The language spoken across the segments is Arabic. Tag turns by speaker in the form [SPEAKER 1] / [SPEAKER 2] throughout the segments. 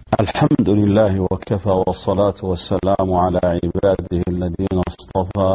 [SPEAKER 1] الحمد لله وكفى، والصلاة والسلام على عباده الذين اصطفى.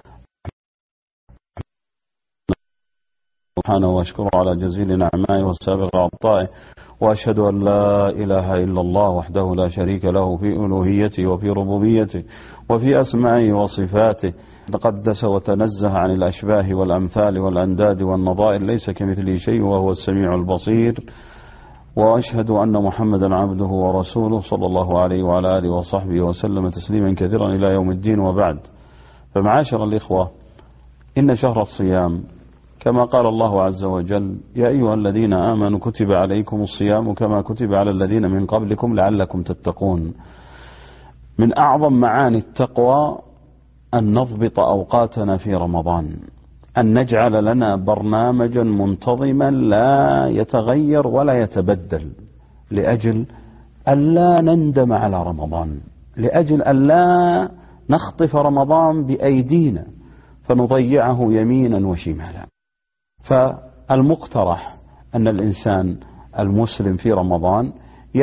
[SPEAKER 1] سبحانه واشكره على جزيل نعمائه وسابق عطائه، وأشهد أن لا إله إلا الله وحده لا شريك له في ألوهيته وفي ربوبيته وفي أسمائه وصفاته. تقدس وتنزه عن الأشباه والأمثال والأنداد والنظائر، ليس كمثله شيء وهو السميع البصير. وأشهد أن محمدا عبده ورسوله صلى الله عليه وعلى آله وصحبه وسلم تسليما كثيرا إلى يوم الدين، وبعد. فمعاشر الإخوة، إن شهر الصيام كما قال الله عز وجل: يا أيها الذين آمنوا كتب عليكم الصيام كما كتب على الذين من قبلكم لعلكم تتقون. من أعظم معاني التقوى أن نضبط أوقاتنا في رمضان، أن نجعل لنا برنامجا منتظما لا يتغير ولا يتبدل، لأجل ألا نندم على رمضان، لأجل ألا نخطف رمضان بأيدينا فنضيعه يمينا وشمالا. فالمقترح أن الإنسان المسلم في رمضان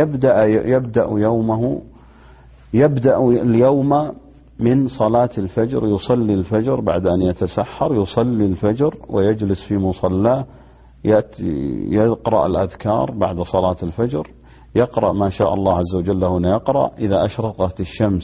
[SPEAKER 1] يبدأ اليوم من صلاة الفجر، يصلي الفجر، بعد أن يتسحر يصلي الفجر ويجلس في مصلاه، يقرأ الأذكار بعد صلاة الفجر، يقرأ ما شاء الله عز وجل هنا يقرأ. إذا أشرقت الشمس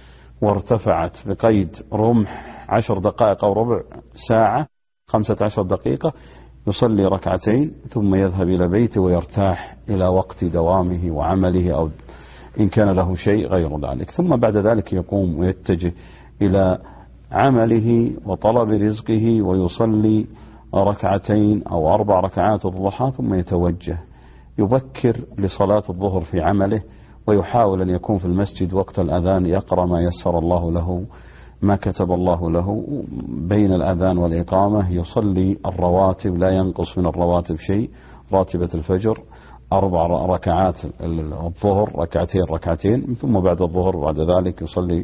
[SPEAKER 1] وارتفعت بقيد رمح 10 دقائق أو ربع ساعة 15 دقيقة يصلي ركعتين، ثم يذهب إلى بيته ويرتاح إلى وقت دوامه وعمله، أو إن كان له شيء غير ذلك. ثم بعد ذلك يقوم ويتجه إلى عمله وطلب رزقه ويصلي 2 أو 4 ركعات الضحى، ثم يتوجه يبكر لصلاة الظهر في عمله، ويحاول أن يكون في المسجد وقت الأذان، يقرأ ما يسر الله له، ما كتب الله له بين الأذان والإقامة. يصلي الرواتب، لا ينقص من الرواتب شيء، راتبة الفجر 4 ركعات، الظهر 2 ركعتين، ثم بعد الظهر بعد ذلك يصلي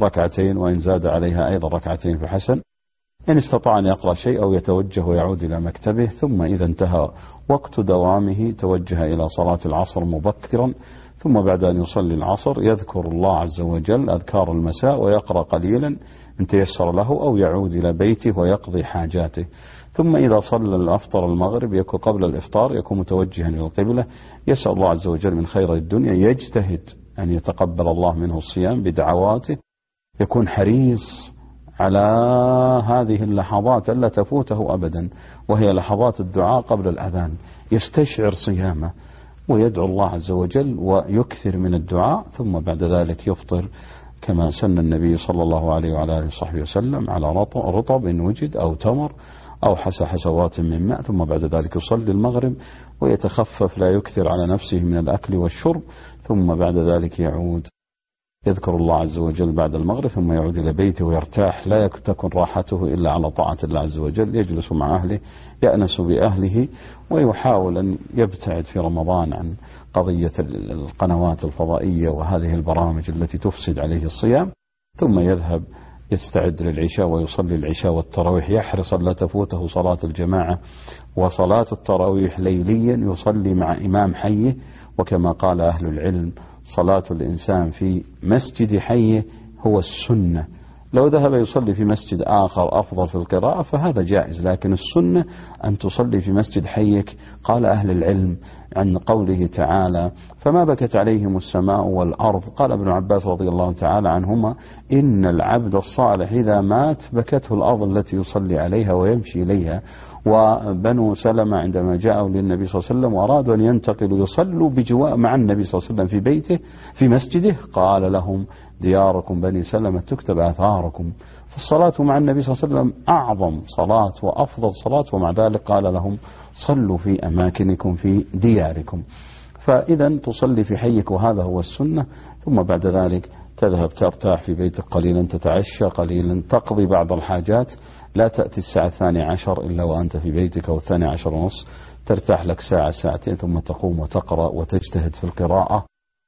[SPEAKER 1] 2 وإن زاد عليها أيضا 2 فحسن. إن استطاع أن يقرأ شيء أو يتوجه ويعود إلى مكتبه. ثم إذا انتهى وقت دوامه توجه إلى صلاة العصر مبكرا، ثم بعد أن يصلي العصر يذكر الله عز وجل أذكار المساء ويقرأ قليلا إن تيسر له، أو يعود إلى بيته ويقضي حاجاته. ثم إذا صلى الأفطر المغرب يكون قبل الإفطار يكون متوجها إلى القبلة، يسأل الله عز وجل من خير الدنيا، يجتهد أن يتقبل الله منه الصيام بدعواته، يكون حريص على هذه اللحظات ألا تفوته أبدا، وهي لحظات الدعاء قبل الأذان، يستشعر صيامه ويدعو الله عز وجل ويكثر من الدعاء. ثم بعد ذلك يفطر كما سن النبي صلى الله عليه وعلى آله وصحبه وسلم على رطب إن وجد، أو تمر، أو حسوات من ماء. ثم بعد ذلك يصلي المغرب ويتخفف، لا يكثر على نفسه من الأكل والشرب. ثم بعد ذلك يعود يذكر الله عز وجل بعد المغرب، ثم يعود إلى بيته ويرتاح، لا تكن راحته إلا على طاعة الله عز وجل. يجلس مع أهله، يأنس بأهله، ويحاول أن يبتعد في رمضان عن قضية القنوات الفضائية وهذه البرامج التي تفسد عليه الصيام. ثم يذهب يستعد للعشاء ويصلي العشاء والتراويح، يحرص لا تفوته صلاة الجماعة وصلاة التراويح ليليا، يصلي مع إمام حيه. وكما قال أهل العلم: صلاة الإنسان في مسجد حيه هو السنة. لو ذهب يصلي في مسجد آخر أفضل في القراءة فهذا جائز، لكن السنة أن تصلي في مسجد حيك. قال أهل العلم عن قوله تعالى: فما بكت عليهم السماء والأرض. قال ابن عباس رضي الله تعالى عنهما: إن العبد الصالح إذا مات بكته الأرض التي يصلي عليها ويمشي إليها. وبنو سلمة عندما جاءوا للنبي صلى الله عليه وسلم وأرادوا أن ينتقلوا يصلوا بجواء مع النبي صلى الله عليه وسلم في بيته في مسجده، قال لهم: دياركم بني سلمة تكتب آثاركم. فالصلاة مع النبي صلى الله عليه وسلم أعظم صلاة وأفضل صلاة، ومع ذلك قال لهم: صلوا في أماكنكم في دياركم. فإذا تصلي في حيك وهذا هو السنة. ثم بعد ذلك تذهب ترتاح في بيتك قليلا، تتعشى قليلا، تقضي بعض الحاجات. لا تأتي الساعة 12 إلا وأنت في بيتك، أو 12:30، ترتاح لك ساعة ساعتين، ثم تقوم وتقرأ وتجتهد في القراءة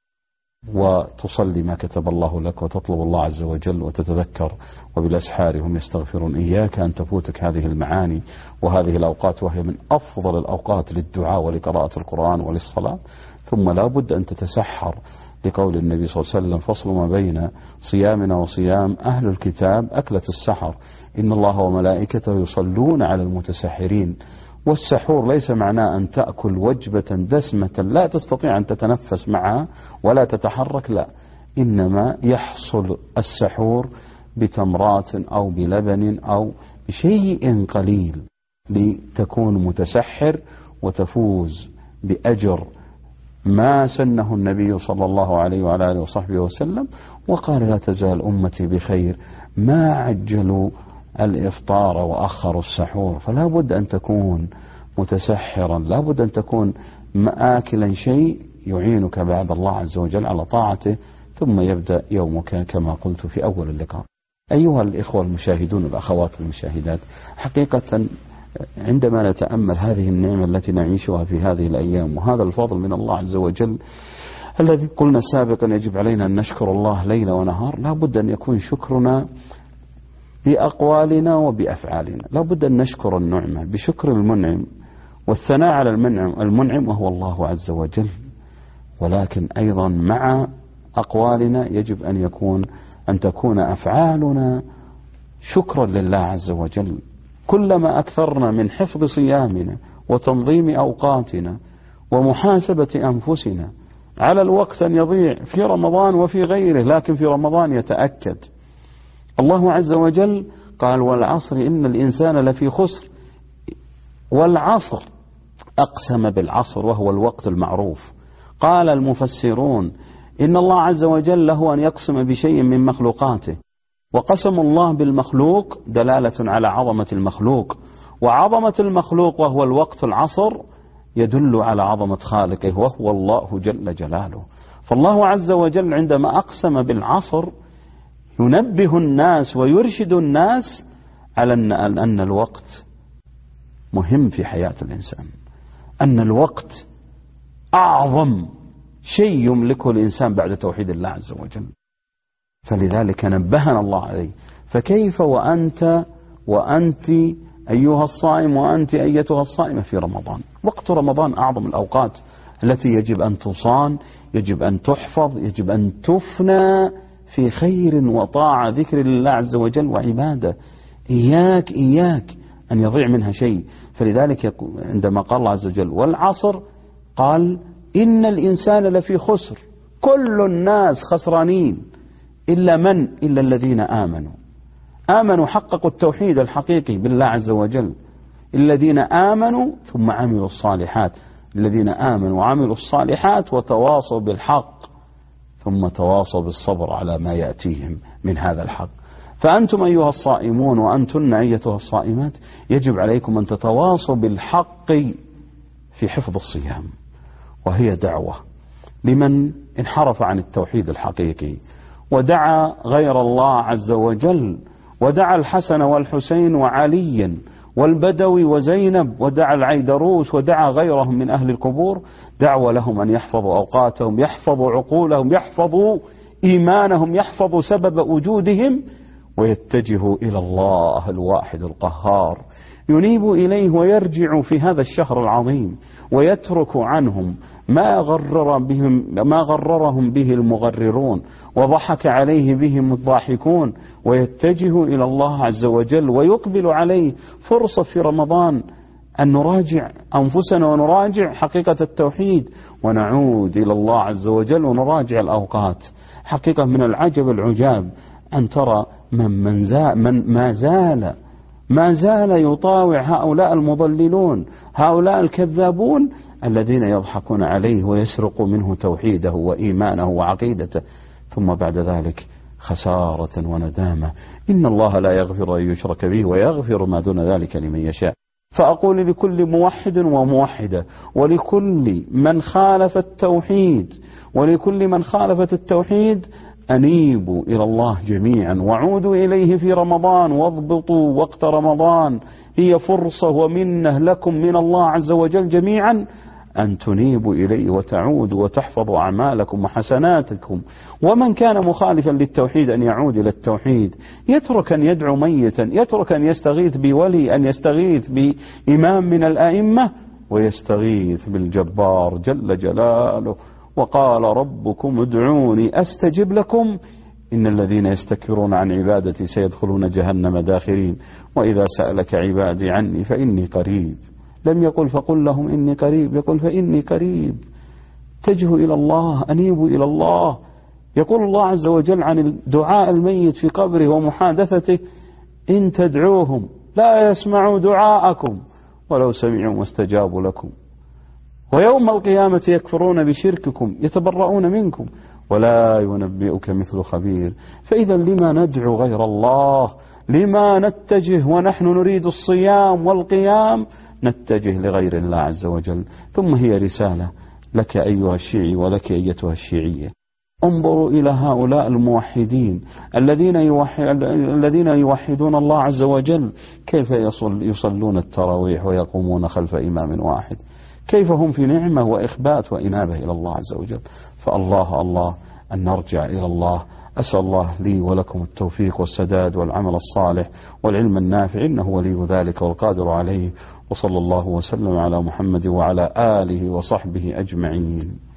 [SPEAKER 1] وتصلي ما كتب الله لك وتطلب الله عز وجل وتتذكر: وبالأسحار هم يستغفرون. إياك أن تفوتك هذه المعاني وهذه الأوقات، وهي من أفضل الأوقات للدعاء ولقراءة القرآن وللصلاة. ثم لا بد أن تتسحر لقول النبي صلى الله عليه وسلم: فصل ما بين صيامنا وصيام أهل الكتاب أكلة السحر، إن الله وملائكته يصلون على المتسحرين. والسحور ليس معناه أن تأكل وجبة دسمة لا تستطيع أن تتنفس معها ولا تتحرك، لا، إنما يحصل السحور بتمرات أو بلبن أو بشيء قليل لتكون متسحر وتفوز بأجر ما سنه النبي صلى الله عليه وعلى آله وصحبه وسلم، وقال: لا تزال أمتي بخير ما عجلوا الإفطار وأخروا السحور. فلا بد أن تكون متسحرا، لا بد أن تكون آكلا شيء يعينك بعد الله عز وجل على طاعته، ثم يبدأ يومك كما قلت في أول اللقاء. أيها الإخوة المشاهدون والأخوات المشاهدات، حقيقة عندما نتأمل هذه النعمة التي نعيشها في هذه الأيام وهذا الفضل من الله عز وجل الذي قلنا سابقا يجب علينا أن نشكر الله ليل ونهار، لا بد أن يكون شكرنا بأقوالنا وبأفعالنا. لا بد أن نشكر النعمة بشكر المنعم والثناء على المنعم وهو الله عز وجل، ولكن أيضا مع أقوالنا يجب أن تكون أفعالنا شكرا لله عز وجل. كلما أكثرنا من حفظ صيامنا وتنظيم أوقاتنا ومحاسبة أنفسنا على الوقت أن يضيع في رمضان وفي غيره، لكن في رمضان يتأكد. الله عز وجل قال: والعصر إن الإنسان لفي خسر. والعصر أقسم بالعصر وهو الوقت المعروف. قال المفسرون: إن الله عز وجل له أن يقسم بشيء من مخلوقاته، وقسم الله بالمخلوق دلالة على عظمة المخلوق، وعظمة المخلوق وهو الوقت العصر يدل على عظمة خالقه وهو الله جل جلاله. فالله عز وجل عندما أقسم بالعصر ينبه الناس ويرشد الناس على أن الوقت مهم في حياة الإنسان، أن الوقت أعظم شيء يملكه الإنسان بعد توحيد الله عز وجل، فلذلك نبهنا الله عليه. فكيف وأنت أيها الصائم وأنت أيتها الصائمة في رمضان؟ وقت رمضان أعظم الأوقات التي يجب أن تصان، يجب أن تحفظ، يجب أن تفنى في خير وطاعة ذكر الله عز وجل وعبادة. إياك أن يضيع منها شيء. فلذلك عندما قال الله عز وجل: والعصر، قال: إن الإنسان لفي خسر. كل الناس خسرانين إلا الذين آمنوا حققوا التوحيد الحقيقي بالله عز وجل. الذين آمنوا ثم عملوا الصالحات، الذين آمنوا وعملوا الصالحات وتواصوا بالحق ثم تواصوا بالصبر على ما يأتيهم من هذا الحق. فأنتم أيها الصائمون وأنتن أيتها الصائمات يجب عليكم أن تتواصوا بالحق في حفظ الصيام، وهي دعوة لمن انحرف عن التوحيد الحقيقي ودعا غير الله عز وجل، ودعا الحسن والحسين وعليا والبدوي وزينب، ودعا العيدروس، ودعا غيرهم من أهل القبور. دعوة لهم أن يحفظوا أوقاتهم، يحفظوا عقولهم، يحفظوا إيمانهم، يحفظوا سبب وجودهم، ويتجهوا إلى الله الواحد القهار، ينيبوا إليه ويرجعوا في هذا الشهر العظيم، ويتركوا عنهم ما غررهم به المغررون وضحك عليه بهم الضاحكون، ويتجهوا إلى الله عز وجل ويقبل عليه. فرصة في رمضان أن نراجع أنفسنا ونراجع حقيقة التوحيد ونعود إلى الله عز وجل ونراجع الأوقات. حقيقة من العجب العجاب أن ترى من ما زال يطاوع هؤلاء المضللون، هؤلاء الكذابون الذين يضحكون عليه ويسرقوا منه توحيده وإيمانه وعقيدته، ثم بعد ذلك خسارة وندامة. إن الله لا يغفر أن يشرك به ويغفر ما دون ذلك لمن يشاء. فأقول لكل موحد وموحدة ولكل من خالف التوحيد ولكل من خالفت التوحيد: أنيبوا إلى الله جميعا وعودوا إليه في رمضان، واضبطوا وقت رمضان. هي فرصة ومنة لكم من الله عز وجل جميعا أن تنيبوا إليه وتعودوا وتحفظوا أعمالكم وحسناتكم. ومن كان مخالفا للتوحيد أن يعود إلى التوحيد، يترك أن يدعو ميتا، يترك أن يستغيث بولي، أن يستغيث بإمام من الأئمة، ويستغيث بالجبار جل جلاله وقال ربكم ادعوني أستجب لكم إن الذين يستكبرون عن عبادتي سيدخلون جهنم داخرين وإذا سألك عبادي عني فإني قريب. لم يقل فقل لهم إني قريب، يقول فإني قريب. اتجهوا إلى الله، أنيبوا إلى الله. يقول الله عز وجل عن دعاء الميت في قبره ومحادثته إن تدعوهم لا يسمعوا دعاءكم ولو سمعوا ما استجابوا لكم ويوم القيامة يكفرون بشرككم يتبرؤون منكم ولا ينبئك مثل خبير. فإذا لما ندعو غير الله؟ لما نتجه ونحن نريد الصيام والقيام نتجه لغير الله عز وجل؟ ثم هي رسالة لك أيها الشيعي ولك أيتها الشيعية، انظروا إلى هؤلاء الموحدين الذين يوحدون الله عز وجل، كيف يصلون التراويح ويقومون خلف إمام واحد، كيف هم في نعمة وإخبات وإنابة إلى الله عز وجل. فالله أن نرجع إلى الله. أسأل الله لي ولكم التوفيق والسداد والعمل الصالح والعلم النافع، إنه ولي ذلك والقادر عليه. وصلى الله وسلم على محمد وعلى آله وصحبه أجمعين.